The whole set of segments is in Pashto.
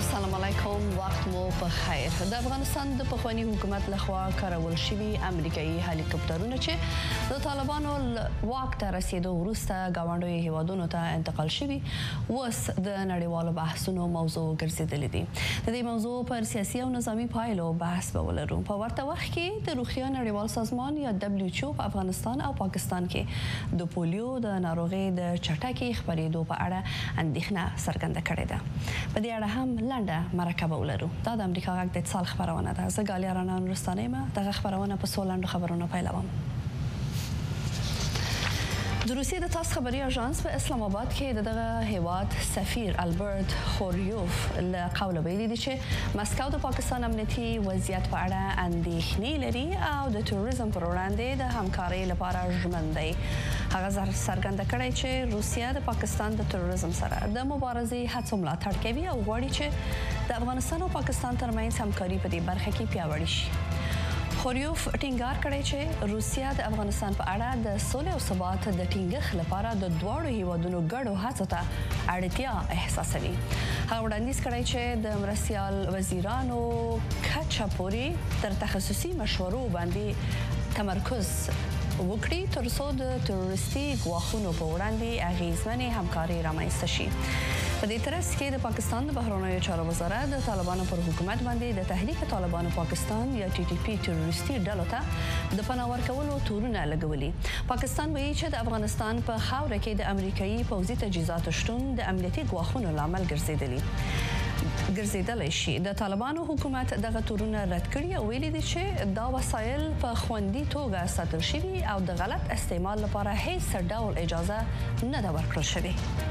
السلام علیکم وخت مو په خیر. د افغانستان د پخوانی حکومت لخوا کارول شوی امریکایي هلیکوپټرونه چې د طالبانو واک ته رسیدو وروسته گاونډي هیوادونو ته انتقال شوی وس د نړیوالو بحثونو موضوع ګرځیدلې دي. د دې موضوع پر سیاسي او نظامی پایلو بحث به ولرو. په ورته وخت کې د روغتیا نړیوال سازمان یا WHO په افغانستان او پاکستان کې د پولیو د ناروغي د چټکې خپرېدو په اړه اندېښنه څرګنده کړې ده. په دې اړه هم لنډه مرکه ولرو. دا د امریکا غږ د اتصال خبرونه ده. زه ګالیا رانا نورستانۍ یم. دغه خبرونه په څو لنډو خبرونو پیلوم. د روسیې د تاس خبري اژانس په اسلام آباد کې دغه هیواد سفیر البرت خوریوف له قوله ویلي دي چې مسکو د پاکستان امنیتي وضعیت په اړه اندېښنې لري او د تروریزم پر وړاندې د همکارۍ لپاره ژمن دی. هغه څرګنده کړی چې روسیه د پاکستان د تروریزم سره د مبارزې هڅو ملاتړ کوي او غواړي چې د افغانستان او پاکستان ترمنځ همکاري په دې برخه کې پیاوړې شي. خوریوف ټینګار کړی چې روسیه د افغانستان په اړه د سولې او ثبات د ټینګښت لپاره د دواړو هیوادونو ګډو هڅو ته اړتیا احساسوي. هغه وړاندیز کړی چې د مرستیال وزیرانو کچه پورې تر تخصصي مشورو باندې تمرکز وکړي ترڅو د تروریستي ګواښونو په وړاندې اغیزمنې همکاري رامنځته شي. په دې ترڅ کې د پاکستان د بهرنیو چارو وزارت د طالبانو پر حکومت باندې د تحریک طالبانو پاکستان یا TTP تروریستي ډلو ته د پناه ورکولو تورونه لګولي. پاکستان وایي چې د افغانستان په خاوره کې د امریکایي پوځي تجهیزاتو شتون د امنیتي ګواښونو لامل ګرځیدلی شي. د طالبانو حکومت دغه تورونه رد کړي او ویلي دي چې دا وسایل په خوندي توګه ساتل شوي او د غلط استعمال لپاره هیڅ ډول اجازه نه ده ورکړل شوې.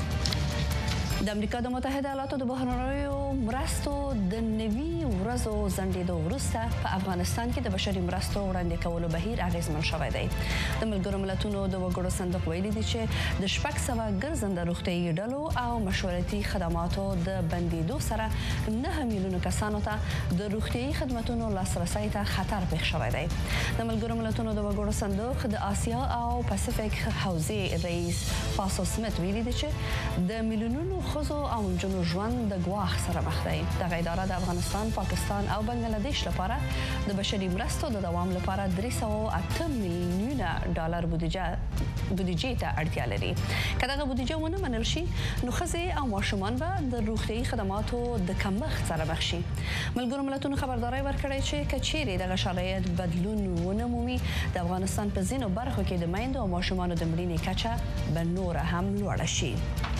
د امریکا د متحده ایالاتو د بهرنیو مرستو د نوي ورځو ځنډېدو وروسته په افغانستان کې د بشري مرستو وړاندې کولو بهیر اغیزمن شوی دی. د ملګرو ملتونو د وګړو صندوق ویلي دي چې د 600 ګرځنده روغتیايي ډلو او مشورتي خدماتو د بندېدو سره 9 میلیونه کسانو ته د روغتیايي خدماتو لاسرسي ته خطر پېښ شوی دی. د ملګرو ملتونو د وګړو صندوق د آسیا او پاسفیک حوزې رئیس پاسو سمیت ویلي دي چې د میلیونونو ښځو او نجونو ژوند د ګواښ سره مخ دی. دغه اداره د افغانستان، پاکستان او بنگلاديش لپاره د بشري مرستو د دوام لپاره 308 میلیونه ډالر بودیجې ته اړتیا لري. که دغه بودیجه ونه منل شي نو ښځې او ماشومان به د روغتیايي خدماتو د کمښت سره مخ شي. ملګرو ملتونو خبرداری ورکړی چې که چیرې دغه شرایط بدلون ونه مومي د افغانستان په ځینو برخو کې د میندو او ماشومانو د مړینې کچه به نوره هم لوړه شي.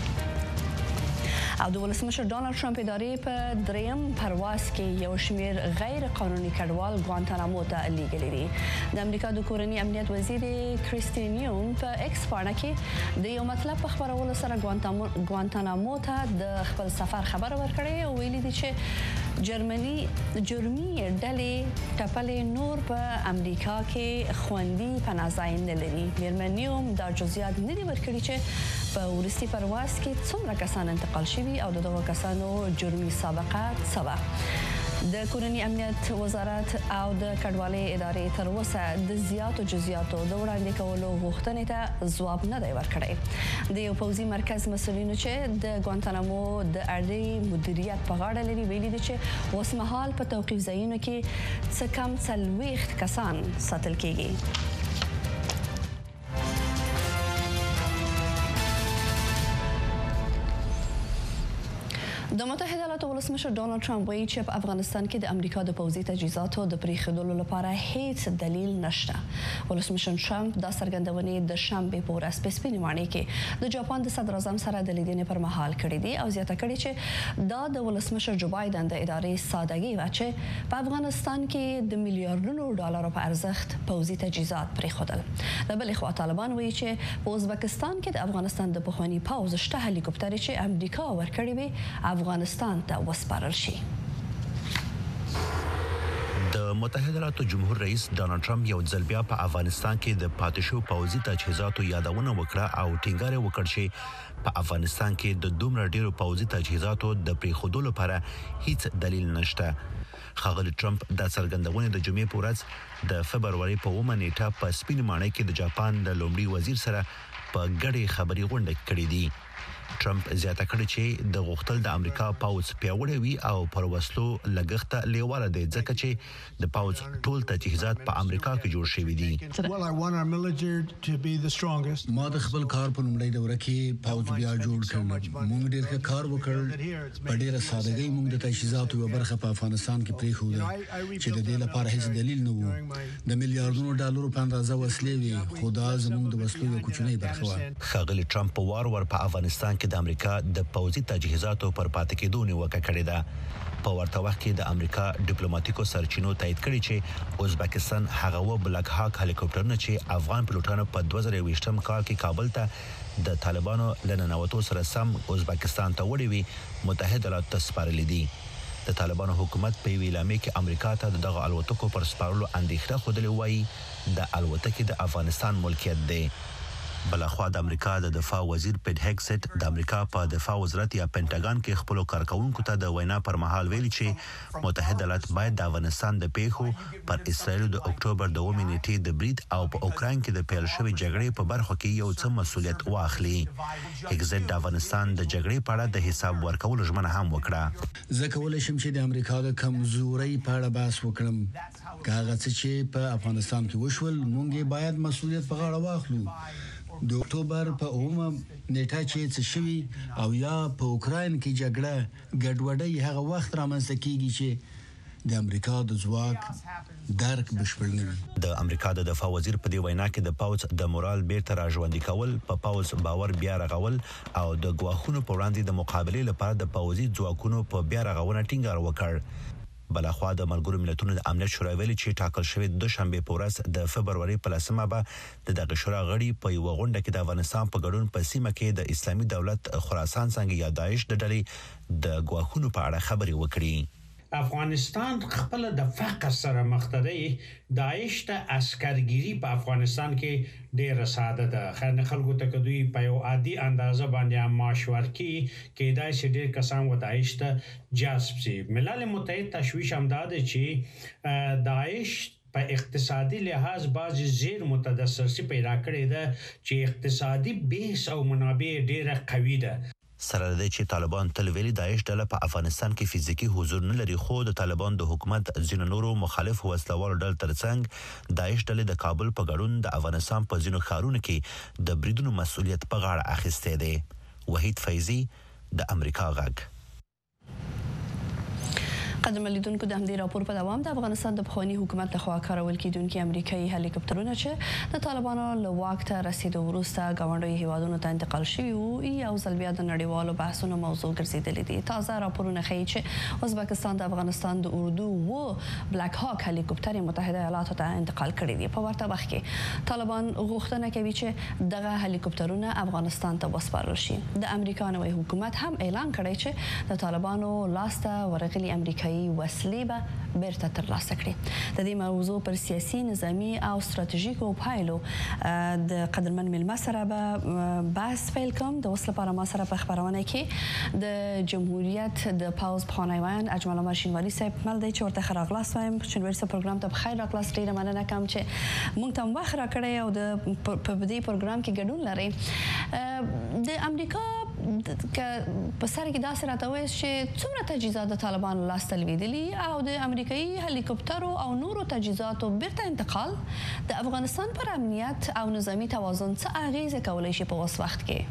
او د ولسمشر ډانلډ ټرمپ ادارې په دریم پرواز کې یو شمیر غیر قانوني کډوال ګوانتانامو ته لیږلي دي. د امریکا د کورني امنیت وزیر کریستینیوم په ایکس پاڼه کې د یو مطلب په خبرولو سره ګوانتانامو ته د خپل سفر خبر ورکړی او ویلي دي چې جرمني ډلې ټپلې نور په امریکا کې خوندي پناهځای نه لري. میرمنیوم دا جزئیات نه دي ورکړي چې په وروستي پرواز کې څومره کسان انتقال شوي او د دغو کسانو جرمي سابقه څه وه. د کورني امنیت وزارت او د کډوالۍ ادارې تر اوسه د زیاتو جزئیاتو د وړاندې کولو غوښتنې ته ځواب نه دی ورکړی. د یو پوځي مرکز مسؤلینو چې د ګوانتانامو د اړې مدیریت په غاړه لري ویلي دي چې اوس مهال په توقیف ځایونو کې څه کم 40 کسان ساتل کیږي. د متحده ایالاتو ولسمشر ډانلډ ټرمپ وایي چې په افغانستان کې د امریکا د پوځي تجهیزاتو د پریښودلو لپاره هیڅ دلیل نشته. ولسمشر ټرمپ دا څرګندونې د شنبې په ورځ په سپینې ماڼۍ کې د جاپان د صدر اعظم سره د لیدنې پر مهال کړې دي او زیاته کړې چې دا د ولسمشر جو بایدن د ادارې سادهګي وه چې په افغانستان کې د میلیارډونو ډالرو په ارزښت پوځي تجهیزات پریښودل. د بلې خوا طالبان وایي چې په ازبکستان کې د افغانستان د پخواني پوځ شته هلیکوپټرې چې امریکا ورکړې وي افغانستان ته وسپارل شي. د متحده ایالاتو جمهور رئیس ډانلډ ټرمپ یو ځل بیا په افغانستان کې د پاتې شو پوځي تجهیزاتو یادونه وکړه او ټینګار وکړ چې په افغانستان کې د دومره ډیرو پوځي تجهیزاتو د پریښودلو لپاره هیڅ دلیل نشته. ښاغلي ټرمپ دا څرګندونه د جمعې په ورځ د فبروري په 9 نیټه په سپینې ماڼۍ کې د جاپان د لومړي وزیر سره په ګډه خبري غونډه کړې دي. ټرمپ زیاته کړې چې د غوښتل د امریکا پاوځ پیاوړی وي او پر وسلو لګښت لیواله دی ځکه چې د پاوځ ټول تجهیزات په امریکا کې جوړ شوي دي. ما د خپل کار په لومړۍ دوره کې پاوځ بیا جوړ کړ. موږ ډېر کار وکړ. په ډېره سادهګۍ موږ د تجهیزاتو یو برخه په افغانستان کې پریښوده چې د دې لپاره هیڅ دلیل نه وو. د میلیارډونو ډالرو په اندازه وسلې وي خو دا زموږ د وسلو یو کوچنی برخه و. ښاغلي ټرمپ په وار په افغانستان کې د امریکا د پوځي تجهیزاتو پر پاتې کېدو نیوکه کړې ده. په ورته وخت کې د امریکا ډیپلوماټیکو سرچینو تایید کړي چې ازبکستان هغه و بلاک هاک هلیکوپټرونه چې افغان پلوټانو په 2020م کال کې کابل ته د طالبانو لننوتو سره سم ازبکستان ته وړي وي متحده ایالاتو ته سپارلي دي. د طالبانو حکومت په ویلامه کې امریکا ته دغه الوتکو پر سپارلو اندېښنه خوده وایي د الوتکې د افغانستان ملکیت دی. بلخوا د امریکا د دفاع وزیر پیټ هګسټ د امریکا په دفاع وزارت یا پینټاګان کې خپل کارکونکو ته د وینا پر مهال ویلي چې متحده ایالات باید د افغانستان د پیښو پر اسرائیل د اکتوبر 2 نیټې د برید او په اوکراین کې د پیل شوې جګړې په برخه کې یو څه مسولیت واخلي. هګسټ د افغانستان د جګړې په اړه د حساب ورکولو ژمنه هم وکړه. زه کولای شم چې د امریکا د کمزورۍ په اړه بحث وکړم. هغه څه چې په افغانستان کې وشول موږ باید مسولیت په غاړه واخلو. د اکتوبر په 9 نیټه چې څه شوی او یا په اوکراین کې جګړه ګډوډي هغه وخت رامنځته کیږي چې د امریکا د ځواک درک بشپړ نه وي. د امریکا د دفاع وزیر په دی وینا کې د پاوځ د مورال بیرته راژوندي کول په پاوځ باور بیا رغول او د ګواښونو په وړاندې د مقابله لپاره د پاوځي ځواکونو په بیا رغونه ټینګار وکړ. بلخوا د ملګرو ملتونو د امنیت شورا ویلي چې ټاکل شوی د شنبه په ورځ د فبرवरी په 10مه به دغه شورا غړي په یو غونډه کې د افغانستان په ګډون په سیمه کې د اسلامي دولت خراسان څنګه یا داعش د ډلې د ګواښونو په اړه خبرې وکړي. افغانستان خپل د فقر سره مخ دی. داعش ته عسکرګری په افغانستان کې ډېر ساده ده. خلکو ته دوی په یو عادي اندازه باندې معاش ورکړي کېدای شي ډېر کسان و داعش ته جذب شي. ملل متحد تشویش هم ده چې داعش په اقتصادي لحاظ بعضی زیر متدثر پیدا کړی ده چې اقتصادي بیس او منابع ډېر قوي ده. سره د چې طالبان تل ویلي داعش ډله په افغانستان کې فزیکی حضور نه لري خو د طالبان د حکومت ځینو نورو مخالف وسلوالو ډلو ترڅنګ داعش ډلې د کابل په ګډون د افغانستان په ځینو ښارونو کې د بریدونو مسؤلیت په غاړه اخیستی دی. وحید فیضی د امریکا غږ. قدر لیدونکو د همدې راپور په دوام د افغانستان د پخوانی حکومت لخوا کارول کیدونکي امریکایي هلیکوپټرونه چې د طالبانو له واک ته رسیدو وروسته ګاونډیو هیوادونو ته انتقال شوي وو یو ځل بیا د نړیوالو بحثونو موضوع ګرځېدلي دي. تازه راپورونه ښیي چې ازبکستان د افغانستان د اردو و بلاک هاک هلیکوپټر متحده ایالاتو ته انتقال کړي دي. په ورته وخت کې طالبان غوښتنه کوي چې دغه هلیکوپټرونه افغانستان ته وسپارل شي. د امریکا نوی حکومت هم اعلان کړی چې د طالبانو لاسته ورغلي امریکایي وسلې به بیرته ترلاسه کړي. د دې موضوع پر سیاسي نظامي او ستراتیژیکو پایلو د قدرمن ملما سره به بحث پیل کوم. د اوس لپاره ما سره په خبرونه کې د جمهوریت د پاوز پخوانی ویان اجمل عمر شینواري صاحب مل دی چې ورته ښه راغلاست وایم. شینواري صاحب پروګرام ته بخیر راغلاست. ډېره مننه کوم چې موږ ته وخت راکړی او د په دې پروګرام کې ګډون لرئ. د امریکا په سر کې داسې راته وایي چې څومره تجهیزات د طالبانو لاسته لوېدلي او د امریکایي هلیکوپټرو او نورو تجهیزاتو بیرته انتقال د افغانستان پر امنیت او نظامي توازن څه اغیزه کولی شي په اوس وخت کې؟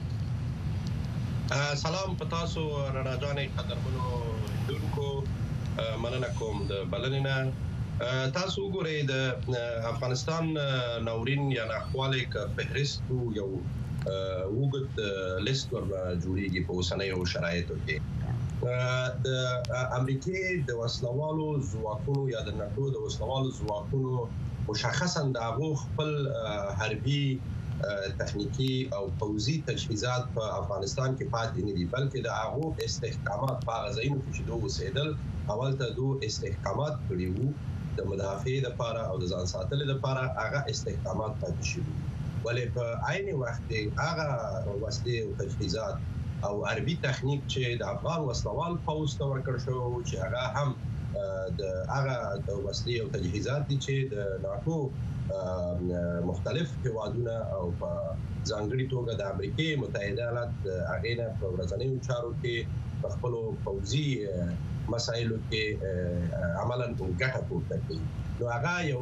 سلام په تاسو رڼا جانې قدرمنو لیدونکو مننه کوم د بلنې نه. تاسو وګورئ د افغانستان ناورین یا ناخوالې که فهرست یو وګت لیست ورنه جوړیږي په اوسنیو شرایطو کې. د امریکای د وسلوالو ځواکونو یا د ناتو د وسلوالو ځواکونو مشخصا د هغو خپل حربي تخنیکی او پوځي تجهیزات په افغانستان کې پاتې نه دي بلکې د هغو استحکامات په هغه ځایونو کې چې دوی اوسېدل اول ته دوی استحکامات کړي وو د مدافع لپاره او د ځان ساتلو لپاره هغه استحکامات پاتې شوي. ولې په عین وخت کې هغه وسلې او تجهیزات او حربي تخنیک چې د افغان وسلوال پوځ ته ورکړل شو چې هغه هم د هغه د وسلې او تجهیزات دي چې د ناتو مختلف هیوادونه او په ځانګړي توګه د امریکای متحده ایالات هغه نه په ورځنیو چارو کې په خپل پوځي مسایلو کې عملاً ګټه پورته کوي. نو هغه یو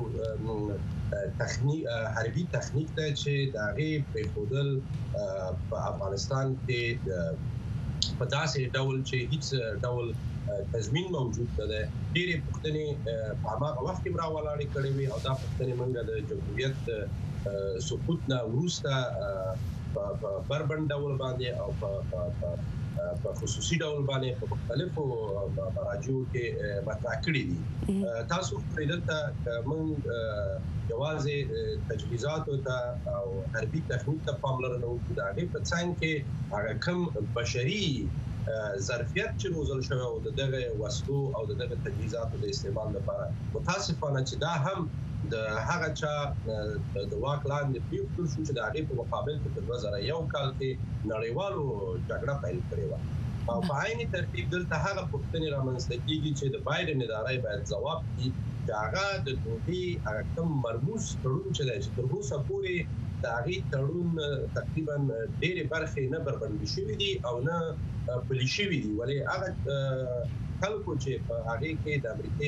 حربي تخنیک ته چې د هغې پرېښودل په افغانستان کې په داسې ډول چې هیڅ ډول تضمین موجود نه ده. ډېرې پوښتنې په هماغه وخت کې راولاړې کړې وې او دا پوښتنې موږ د جمهوریت سقوط نه وروسته په بربند ډول باندې او په خصوصي ډول باندې په مختلفو مراجعو کې مطرح کړي دي. تاسو په دلته موږ یوازې تجهیزاتو ته او حربي تخنیک ته پاملرنه وکړو. د هغې په څنګ کې هغه کوم بشري ظرفیت چې روزل شوی او دغه وسلو او دغه تجهیزاتو د استعمال لپاره متاسفانه چې دا هم د هغه چا د واک لاندې پریښودل شو چې د هغې په مقابل کې په 2001 کال کې نړیوالو جګړه پیل کړې وه. او په عین ترتیب دلته هغه پوښتنې رامنځته کېږي چې د بایډن ادارې باید ځواب کړي چې هغه د دوی هغه کوم مرموز تړون چې دی چې تر اوسه پورې د هغې تړون تقریبا ډېرې برخې نه بربندي شوي دي او نه پلي شوي دي. ولې هغه خلکو چې په هغې کې د امریکای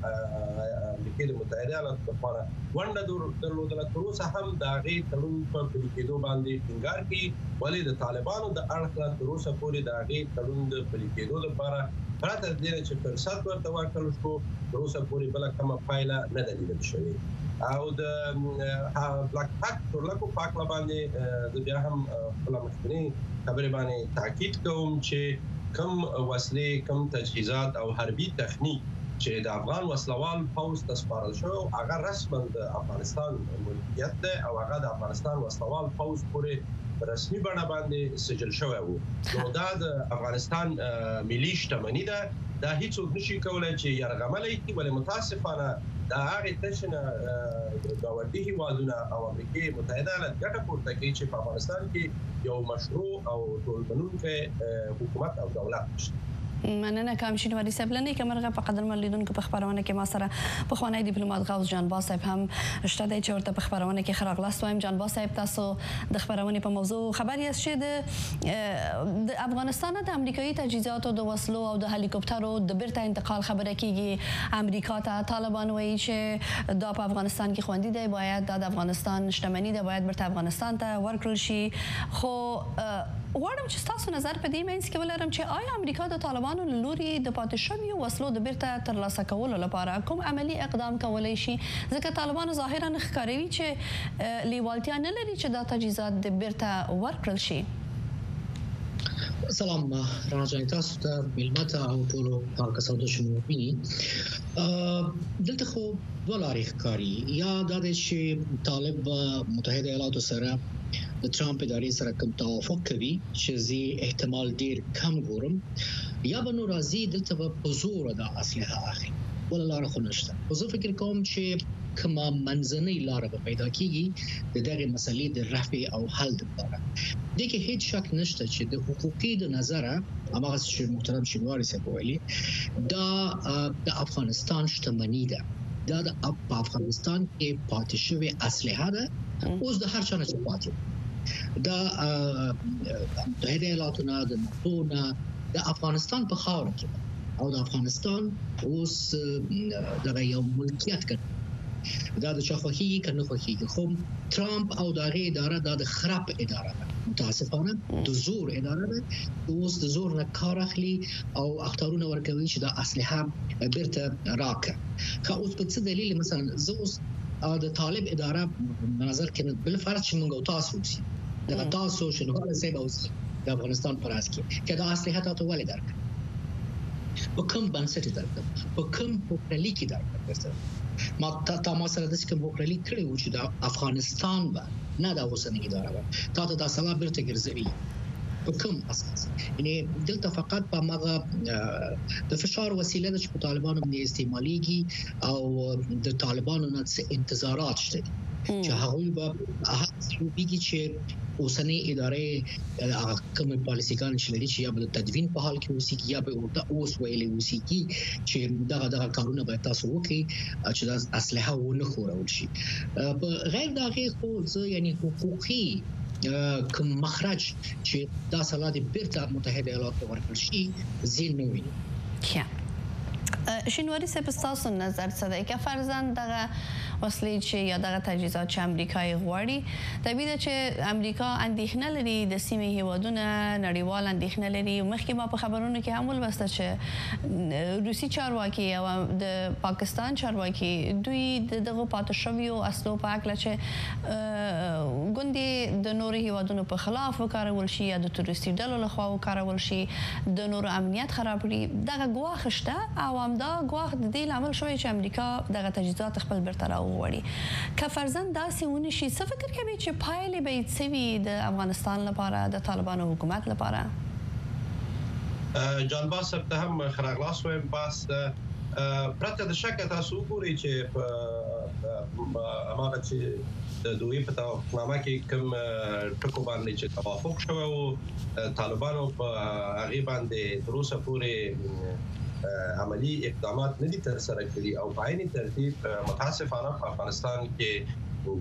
د متحده ایالاتو لپاره ونډه درلودله تر اوسه هم د هغې تړون په پلي کېدو باندې ټینګار کوي. ولې د طالبانو د اړخ نه تر اوسه پورې د هغې تړون د پلي کېدو لپاره پرته له دې نه چې فرصت ورته ورکړل شو تر اوسه پورې بله کومه پایله نه ده لیدل شوې. او د بلاک پاک تورلکو پاکله باندې زه بیا هم خپله مخکنۍ خبرې باندې تاکید کوم چې کم وسلې کم تجهیزات او حربي تخنیک چې د افغان وسلوال پوځ ته سپارل شوی هغه رسما د افغانستان ملکیت دی او هغه د افغانستان وسلوال پوځ پورې رسمي بڼه باندې سجل شوی و. نو دا د افغانستان ملي شتمني ده. دا هیڅوک نشي کولای چې یرغملی کړي. ولې متاسفانه دا هغې تشنه ګاونډي هیوادونه او امریکای متحده ایالات ګټه پورته کوي چې په افغانستان کې یو مشروع او ټولمنونکی حکومت او دولت شته. مننه کامشین وری صاحب لنی کمرغه په قدر لیدونکو په خبرونه کې ما سره په خوانی ډیپلوماټ غوث جانباز صاحب هم شته دی چې ورته په خبرونه کې خراغلاست وایم. جانباز صاحب تاسو د خبرونه په موضوع خبر یاست چې د افغانستان د امریکایي تجهیزاتو د وسلو او د هلیکوپټرو د بیرته انتقال خبره کیږي. امریکا ته طالبان وایي چې دا په افغانستان کې خوندي دی، باید د افغانستان شتمني ده باید بیرته افغانستان ته ورکړل شي. خو غواړم چې تاسو نظر په دې منځ کې ولرم چې آیا امریکا د طالبانو له لوري د پاتې شویو وسلو د بیرته ترلاسه کولو لپاره کوم عملی اقدام کولی شي؟ ځکه طالبانو ظاهرا ښکاروي چې لیوالتیا نه لري چې دا تجهیزات د بیرته ورکړل شي. سلام رانا جان، تاسو ته ملمت او ټولو کسانو ته شموپینی دلته خو دوه لارې ښکاري. یا دا دی چې طالب متحده ایالاتو سره د ټرمپ ادارې سره کوم توافق کوي چې زی احتمال ډیر کم ګورم، یا به نو راځي دلته په زور د اسلحه اخلي. ولا لار خو نشته. خو زه فکر کوم چې کومه منځنۍ لار به پیدا کیږي د دغه مسلې د رفع او حل لپاره. دغه هیڅ شک نشته چې د حقوقي د نظره هغه چې محترم شینواری صاحب ویلي دا د افغانستان شتمني ده. دا د افغانستان کې پاتې شوی اسلحه ده اوس د هر چا نه پاتې دا متحده ایالاتو نه د ناتو نه د افغانستان په خاوره کې او د افغانستان اوس دغه یو ملکیت کوي. دا د چا خوښیږي که نه خوښیږي، خو ټرمپ او دغه اداره دا د خراب اداره ده، متاسفانه د زور اداره ده. اوس د زور نه کار اخلي او اختارونه ورکوي چې د اسلحه بیرته راکړي. خو اوس په څه دلیل مثلا زه اوس د طالب اداره نظر کې بل فرض چې موږ تاسو وسی دا تاسو شنو سبا اوس د افغانستان پر اساس کې دا اسلحه تاسو ولې درکړه، په کوم بنسټ درکړه، په کوم پوکړلی کې درکړه. ما مثلا د کوم پوکړلی کړی و چې د افغانستان و نه د اوسنۍ اداره و تاسو د سبا بیرته ګرځوي په کوم اساس؟ یعنی دلته فقط په مغه د فشار وسیله د طالبانو باندې استعماليږي او د طالبانو نه انتظارات شته چې هغه به هڅه وکړي چې اوسنۍ ادارې کوم پالیسيګان چې لري چې یا به تدوین په حال کې اوسېږي یا به اوس ویلې اوسېږي چې دغه کارونه به تاسو وکړي چې د اسلحه ونه خورول شي. په غیر دغه خو یعنی حقوقي کوم مخرج چې دا سلا د بیرته متحده ایالاتو ورکړل شي زین نه ویني. شینواری صاحب تاسو نظر څه دی که فرضاً دغه وسلې چې یا دغه تجهیزات چې امریکا یې غواړي طبیعي ده چې امریکا اندېښنه لري د سیمې هیوادونه نړیوال اندېښنه لري. مخکې ما په خبرونو کې هم ولوسته چې روسي چارواکي او د پاکستان چارواکي دوی دغه پاتې شویو اسلحو په هکله چې ګوندې د نورو هیوادونو په خلاف وکارول شي یا د تروریستي ډلو لخوا وکارول شي د نورو امنیت خراب کړي دغه ګواښ شته او همدا ګواښ د دې لامل شوی چې امریکا دغه تجهیزات خپل بیرته راوغواړي. که فرضاً داسې ونه شي څه فکر کوي چې پایلې به یې څه وي د افغانستان لپاره د طالبانو حکومت لپاره؟ جان باس ته هم خراغلاس وایم باس پرته د شک تاسو وګورئ چې په اماغه چې د دوی په توافقنامه کې کوم ټکو باندې چې توافق شوی او طالبانو په هغه باندې تر اوسه پورې عملی اقدامات نه دي تر سره کړي او په عین ترتیب متاسفانه په افغانستان کې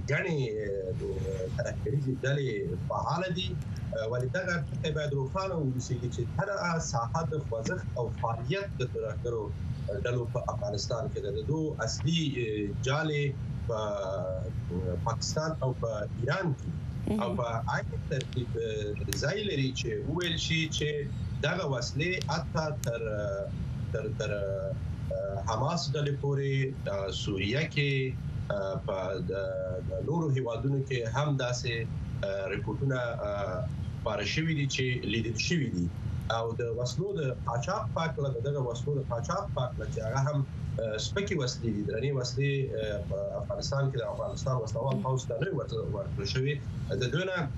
ګڼې ترهګریزې ډلې فعال دي ولې دغه باید روښانه ووسي چې هر ساحه د خوځښت او فعالیت د ترهګرو ډلو په افغانستان کې د دوه اصلي جالې په پاکستان او په ایران کې او په عین ترتیب ځای لري چې ویل شي چې دغه وسلې حتی تر حماس ډلې پورې سوریه کې په د نورو هیوادونو کې هم داسې ریپورتونه خپاره شوي دي چې لیدل شوي دي او د وسلو د قاچاق په اړه دغه وسلو د قاچاق په اړه چې هغه هم سپکې وسلې دي درنې وسلې په افغانستان کې د افغانستان وسلوال پوځ ته نه ورکړل شوي د دوی نه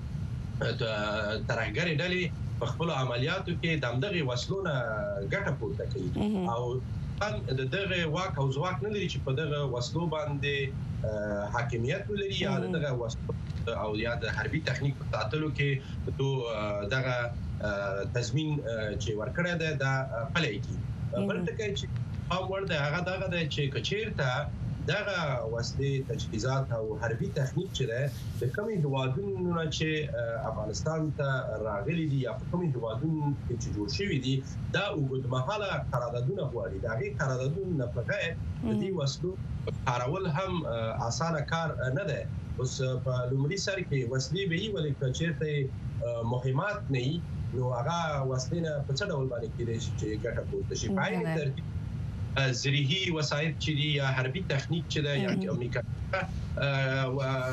ترهګرې ډلې په خپل عملیاتو کې دغه وسلونه ګټه پورته کوي او دغه واک او ځواک نه لري چې په دغه وسلو باندې حاکمیت ولري یا دغه وسلو او یا د حربي تخنیک په تعطیلو کې دغه تضمین چې ورکړی دی دا پلی کی بل ټکی چې هم ورته هغه دغه دی چې کچیرته دغه وسلې تجهیزات او حربي تخنیک چې ده د کومې هیوادونو چې افغانستان ته راغلي دي یا په کومې هیوادونو چې جوړ شوي دي دا اوږدمهاله قراردادونه غواړي د هغې قراردادونو نه په غیر د دې وسلو کارول هم اسانه کار نه دی. اوس په لومړي سر کې وسلې به وي ولې که چېرته مهمات نه وي نو هغه وسلې نه په څه ډول باندې کېدای شي چې ګټه پورته شي. په عین ترتیب زرهي وسایل چې دي یا حربي تخنیک چې ده یا امریکا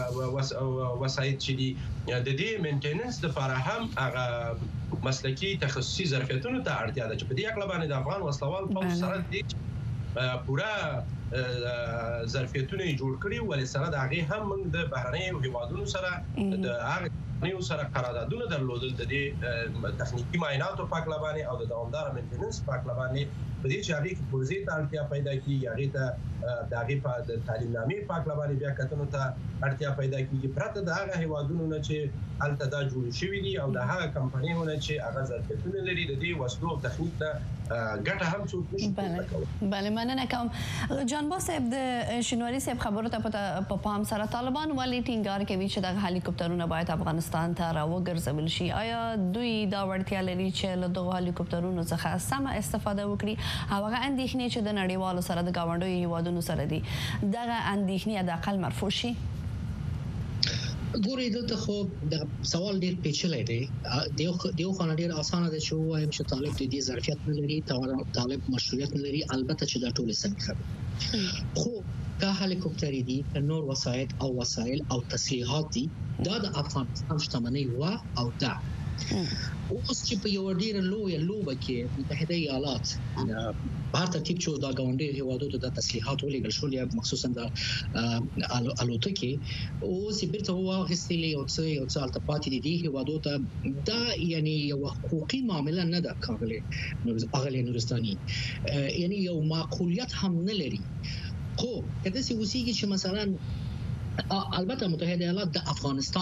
وسایل چې دي د دې مینټیننس لپاره هم هغه مسلکي تخصصي ظرفیتونو ته اړتیا ده چې په دې اړه باندې د افغان وسلوال پوځ سره دي پوره ظرفیتونه جوړ کړي ولې سره د هغه هم موږ د بهرنیو هیوادونو سره د هغه سره قراردادونه درلودل د دې تخنیکی معایناتو په اړه باندې او د دوامدار مینټیننس په اړه باندې په دې چې هغه کې پروژې ته اړتیا پیدا کیږي هغه ته د هغه په د تعلیم نامې په اړه باندې بیا کتنو ته اړتیا پیدا کیږي پرته د هغه هیوادونو نه چې الته دا جوړ شوی دي او د هغه کمپنیونو چې هغه ظرفیتونه لري د دې وسلو تخنیک ته ګټه هم څوک نشي کولای. بله مننه کوم. جان باس صاحب د شینواری صاحب خبرو ته په پام سره طالبان ولې ټینګار کوي چې د هلیکوپټرونو باید افغانستان ته راوګرځول شي؟ آیا دوی دا وړتیا لري چې له دغه هلیکوپټرونو څخه سمه استفاده وکړي او هغه اندېښنې چې د نړیوالو سره د گاونډیو هیوادونو سره دي دغه اندېښنې د اقل مرفوع شي؟ ګورې دلته خو د سوال ډېر پیچلی دی. دیو خانه ډېر اسانه ده چې ووایم چې طالب د دې ظرفیت نه لري طالب مشروعیت نه لري البته چې دا ټولې سمې خبرې خو که هلیکوپټرې دي که نور وسایل او تسلیحات دي دا د افغانستان شتمنۍ وه او ده اوس چې په یو ډیره لویه لوبه کې متحده ایالات په هر ترتیب چې دا ګاونډي هیوادونو ته د تسلیحات ولېږل شول یا مخصوصا د الوتکې اوس یې بیرته واخیستلې یو څه هلته پاتې دي دې هیوادو ته دا یعنی یوه حقوقي معامله نه ده ښاغلی نورستاني یعنی یو معقولیت هم نه لري. خو که داسې اوسېږي چې مثلا البته متحده ایالات د افغانستان نه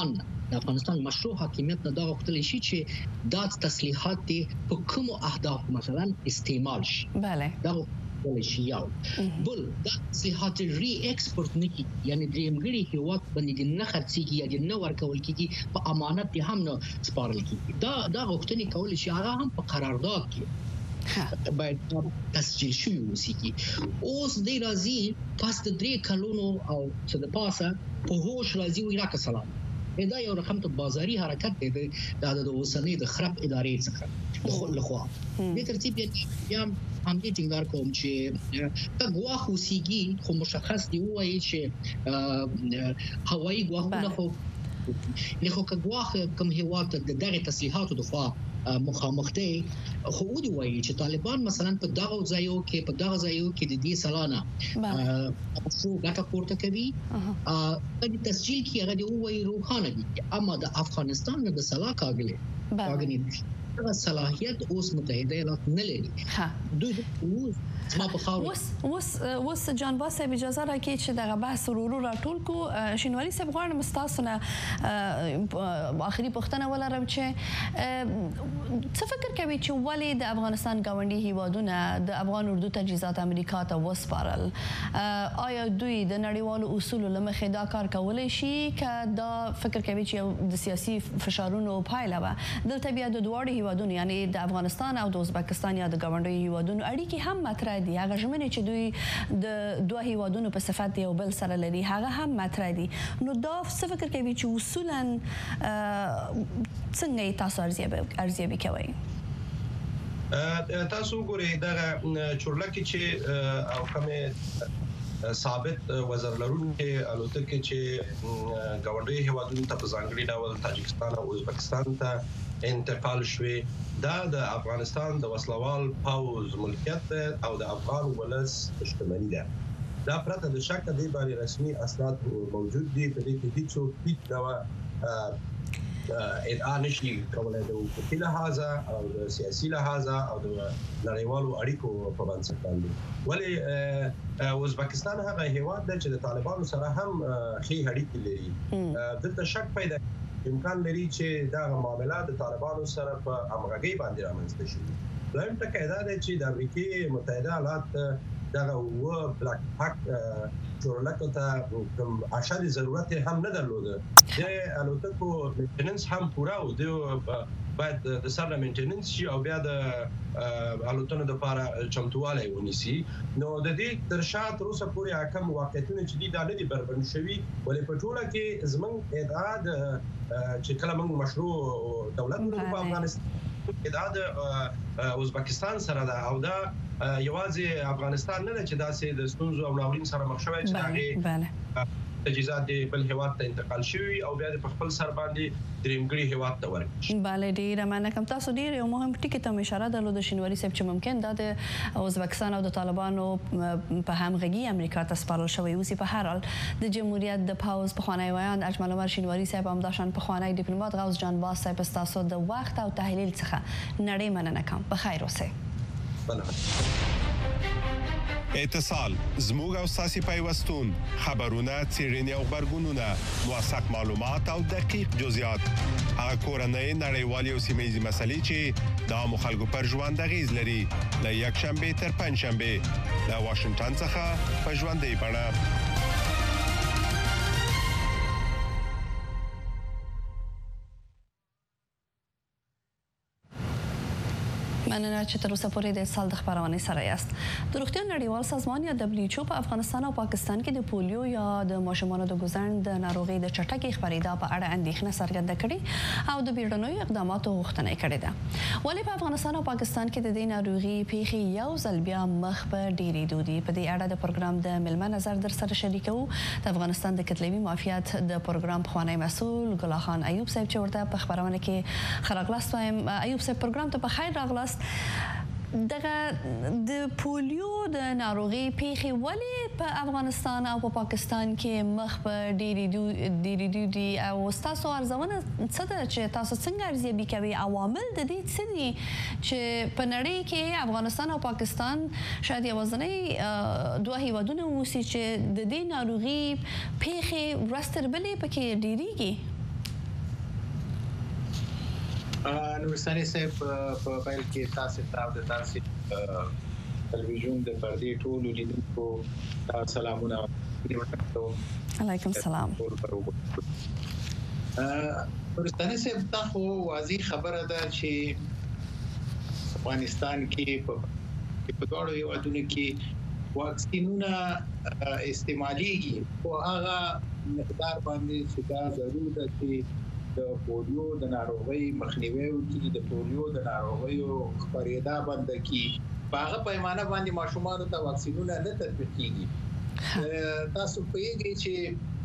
د افغانستان مشروع حاکمیت نه دا غوښتل شي چې دا تسلیحات په کوم اهداف مثلا استعمال شي بله دا ولشي یو بل دا تسلیحات ری ایکسپورت نه کی یعنی درېمګړي هیواد باندې نه خرڅيږي یا د نو ورکول کیږي په امانت دي هم نه سپارل کیږي دا غوښتنې کول شي هغه هم په قرارداد کې باید تسجیل شوی وسیږي اوس د راځي پس د 3 کلونو او څه د پاسه په هوش راځي وی راک سلام دا یو رقم ته بازاري حرکت دی د اوسنۍ د خراب ادارې څخه لخوا د ترتیب یا هم دې ټینګار کوم چې تا غواخ وسیږي خو مشخص دی وایي چې هوایي غواخونه خو نه خو غواخ کوم هیواد د دغه تسلیحاتو د خوا مخامخ دی خو ودی وایي چې طالبان مثلا په دغه ځایو کې د دې سالانه څو ګټه پورته کوي د تسجیل کې هغه دی وایي روخانه دي اما د افغانستان د سلا کاغلی هغه صلاحیت اوس متحده ایالات نه لري دوی ما په خاور وس جان باسه اجازه راکړي چې دغه بحث ورو راټول کو شینواری صاحب غواړم مستاسنه اخري پښتنه ولرم چې څه فکر کوي چې ولې د افغانستان ګاونډي هیوادونه د افغان اردو تجهیزات امریکا ته وسپارل آیا دوی د نړیوالو اصولو لمخې دا کار کولای شي که دا فکر کوي چې د سیاسي فشارونو پایله و دلته بیا د دوه هیوادونو یعنی د افغانستان او د ازبکستان یا د ګاونډي هیوادونو اړیکې هم مطرح دي هغه ژمنې چې دوی د دوه هیوادونو په صفت یو بل سره لري هغه هم مطرح دي نو دا څه فکر کوي چې اصولا څنګه تاسو ارزیابي کوئ تاسو ګورئ دغه چورلکه چې او کومه ثابت وزر لرونکي الوتکه چې ګاونډي هیوادونو ته په ځانګړي ډول تاجکستان او ازبکستان ته انتقال شوی دا د افغانستان د وسلوال پاوز ملکیت او د افغان ولس شتمنۍ ده دا پرته د شک دی باندې رسمي اسناد موجود دي په دې کې هیڅ نوع ادعا نشي کولای د حقوقي لحاظه او د سیاسي لحاظه او د نړیوالو اړیکو په بنسټ باندې ولی ازبکستان هغه هیواد دی چې د طالبانو سره هم ښې اړیکې لري دلته شک پیدا امکان لري چې دا معاملات د طالبانو سره په همغږي باندې رامنځته شي دویم ټکی دا دی چې د امریکای متحده ایالات دغه و بلاک پاک چورلکه ته کوم اشد ضرورت هم نه درلوده د الوتکو مینټیننس هم پورا و دی باید د سره مینټیننس شي او بیا د الوتنو د لپاره چمتوالی ونیسي نو د دې تر شا تر اوسه پورې حکم واقعیتونه چې دي دا نه دي بربند شوي ولې په ټوله کې زمونږ ادعا چې کله موږ مشروع دولت په افغانستان ادعا د ازبکستان سره ده او دا یوازې افغانستان نه چې داسې د ستونزو او ناورین سره مخ شوی چې هغه تجهیزات بل هیواد ته انتقال شوی او بیا د خپل سر باندې درېمګړي هیواد ته ورکړي bale ډیره مننه کوم تاسو ډیر یو مهم ټکی ته اشاره درلوده شینواری صاحب چې ممکن د ازبکستان او د طالبانو په همغږي امریکا ته سپارل شوی اوسې په هر حال د جمهوریت د پاوز په خوانی ویان اجمل عمر شینواری صاحب هم داشان په خوانی ډیپلوماټ غوث جان باز صاحب تاسو د وخت او تحلیل څخه نړۍ مننه کوم په خیر اوسئ اتصال زموږ او ساسي پیوستون خبرونه چیرنی او خبرګونونه موثق معلومات او دقیق جزئیات هغه کورنۍ نړیوالې او سیمه‌یزې مسلې چې د عامو خلکو پر ژوند اغیز لري له یک شنبه تر پنځ شنبه له واشنگټن څخه په ژوندۍ بڼه مننه چې تر اوسه پورې د سال د خبرونه سره یاست د روغتیا نړیوال سازمان یا WHO په افغانستان او پاکستان کې د پولیو یا د ماشومانو د ګوزن د ناروغي د چټکې خپرېدا په اړه اندېښنه څرګنده کړې او د بیړنیو اقداماتو غوښتنه کړې ده ولې په افغانستان او پاکستان کې د دې ناروغي پیښې یو ځل بیا مخ په ډېرې دودي په دې اړه د پروګرام د ملمه نظر در سره شریکو د افغانستان د کتلوي معافیت د پروګرام خوانی مسؤل ګل خان ایوب صاحب چې ورته په خبرونه کې خراغلاست وایم ایوب صاحب پروګرام ته په خیر راغلاست دغه د پولیو د ناروغي پیښې ولې په افغانستان او په پاکستان کې مخ په ډېرې دي او تاسو ارزونه څه ده چې تاسو څنګه ارزیابي کوئ عوامل د دې څه دي چې په نړۍ کې افغانستان او پاکستان شاید یوازینی دوه هیوادونه اوسي چې د دې ناروغي پیښې ورځ تر بلې پکې ډېریږي نورستاني صاحب په پیل کې تاسو ته د تاسو ټلویزیون د پردې ټولو لیدونکو سلامونه علیکم السلام نورستاني صاحب تاسو واضح خبره ده چې افغانستان کې په ډېرو هیوادونو کې واکسینونه استعماليږي او هغه مقدار باندې چې دا ضروري ده چې د پولیو د ناروغۍ مخنیوي وکړي د پولیو د ناروغۍ خپرېدا بند کړي په هغه پیمانه باندې ماشومان ته واکسینونه نه تطبیق کیږي تاسو په یوه چې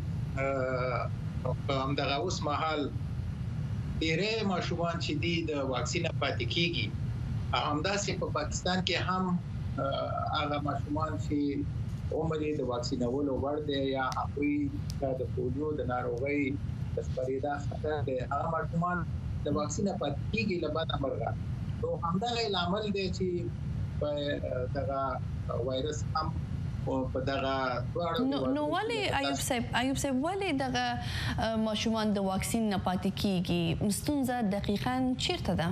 همدغه اوس مهال ډېرې ماشومان چې د واکسین پاتې کیږي همداسې په پاکستان کې هم هغه ماشومان چې عمر د واکسینولو وړ دي یا هغه د پولیو د ناروغۍ د خپرېدا خطر دی هغه ماشومان د واکسین پاتې کیږي لبعد امرغه نو همدغه عامل دی چې په دغه وایرس هم په دغه نو ولې ایوب صاحب ولې دغه ماشومان د واکسین نه پاتې کیږي مستونزه دقیقاً چیرته ده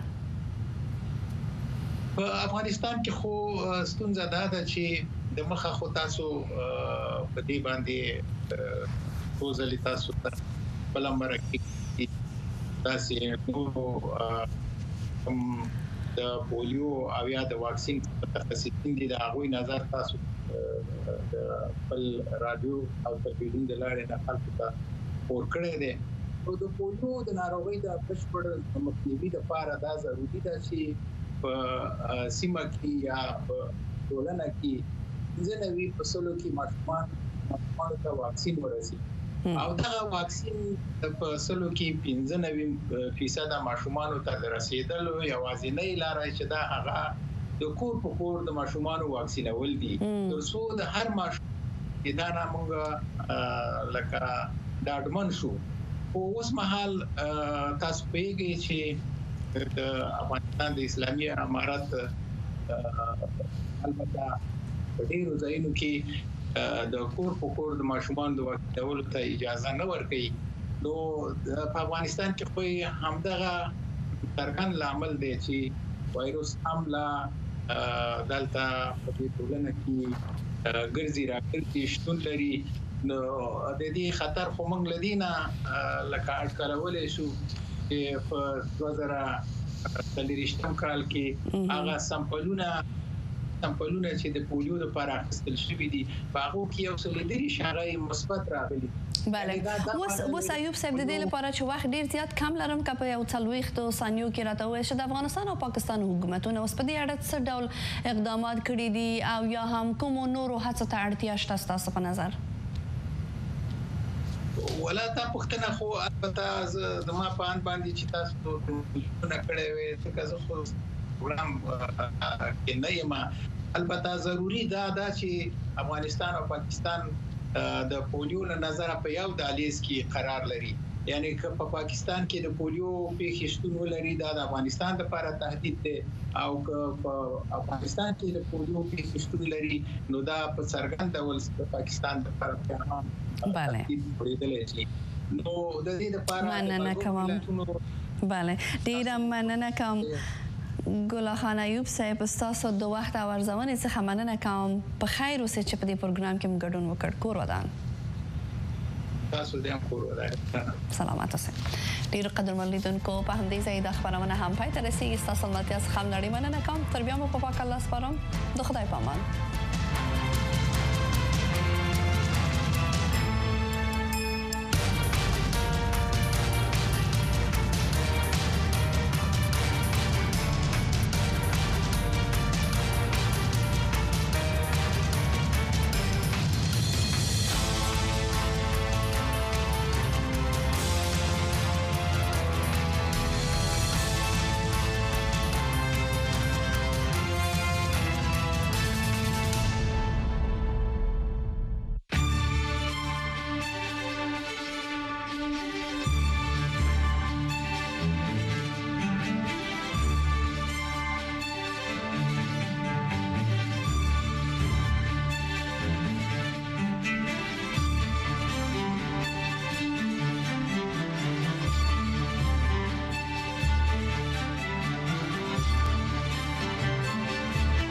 په افغانستان کې خو ستونزه ده چې د مخه خو تاسو په دې باندې پوزل تاسو ته بلمبر کې تاسو د پولیو او یا د واکسین متخصصین دي د هغوی نظر تاسو د خپل رادیو او تلویزیون د لارې نه خلکو ته ورکړی دی او د پولیو د ناروغۍ د بشپړ مخنیوي لپاره دا ضروري ده چې په سیمه کې یا په ټولنه کې ځنوي فصلو کې ماشومان ته واکسین ورسي او دا واکسین په فصلو کې 95% ماشومان ته رسیدل یوازینۍ لار چې دا هغه د کور په کور د ماشومان واکسینول دي ترڅو د هر ماشوم دا موږ لکه ډاډمن شو اوس مهال تاسو پیږي چې د افغانستان د اسلامي امارات البته په ډیرو ځایونو کې د کور په کور د ماشومان د واکسینولو ته اجازه نه ورکوي نو په افغانستان کې خو همدغه ترکان لامل دی چې وایروس حمله دلته په ټولنه کې ګرځي راکړي شتون لري نو د دې خطر خو موږ لدینا لکه اټکلولې شو چې په 2023 کال کې هغه سمپلونه چې د پولیو لپاره اخیستل شوی دي هغه کې یو څه لري شغای مثبت راغلي بله اوس ایوب صاحب د دې لپاره چې وخت ډیر زیات کم لرم که په یو څلوېښتو ثانیو کې راته ووایي چې د افغانستان او پاکستان حکومتونه اوس په دې اړه څه ډول اقدامات کړي دي او یا هم کومو نورو هڅو ته اړتیا شته ستاسو په نظر ولا تا پختنه خو البته زما په ان باندې چې تاسو نه کړې وي څنګه زه خو ولهم کې نه یم البته ضروری دا چې افغانستان او پاکستان د پولیو له نظر په یو دالیز کې قرار لري یعنی که په پاکستان کې د پولیو پیښې شتون ولري دا د افغانستان لپاره تهدید دی او که په افغانستان کې د پولیو پیښې شتون لري نو دا په څرګند ډول د پاکستان لپاره هم بله نو د دې لپاره مننه کوم بله ډیره مننه کوم ګل خان ایوب صاحب تاسو د وخت او ارزونې څخه مننه کوم په خیر اوسئ چې په دې پروګرام کې موږ ګډون وکړ کور ودان تاسو دې هم کور ودان سلامات اوسئ ډیر قدرمن لیدونکو په همدې ځای د خبرونه هم پای ته رسیږي تاسو ملتیا څخه نړۍ مننه کوم تر بیا مو په پاک الله سپارم د خدای په امان